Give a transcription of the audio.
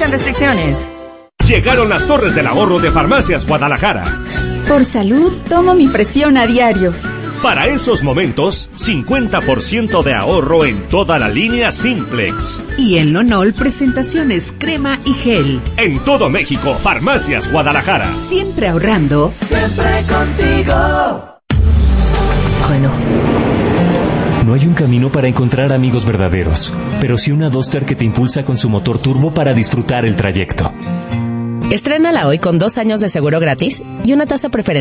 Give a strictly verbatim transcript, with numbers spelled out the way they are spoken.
Aplican restricciones. Llegaron las torres del ahorro de Farmacias Guadalajara. Por salud, tomo mi presión a diario. Para esos momentos, cincuenta por ciento de ahorro en toda la línea Simplex. Y en Lonol, presentaciones crema y gel. En todo México, Farmacias Guadalajara. Siempre ahorrando. Siempre contigo. Bueno. No hay un camino para encontrar amigos verdaderos, pero sí una Duster que te impulsa con su motor turbo para disfrutar el trayecto. Estrénala hoy con dos años de seguro gratis y una tasa preferencial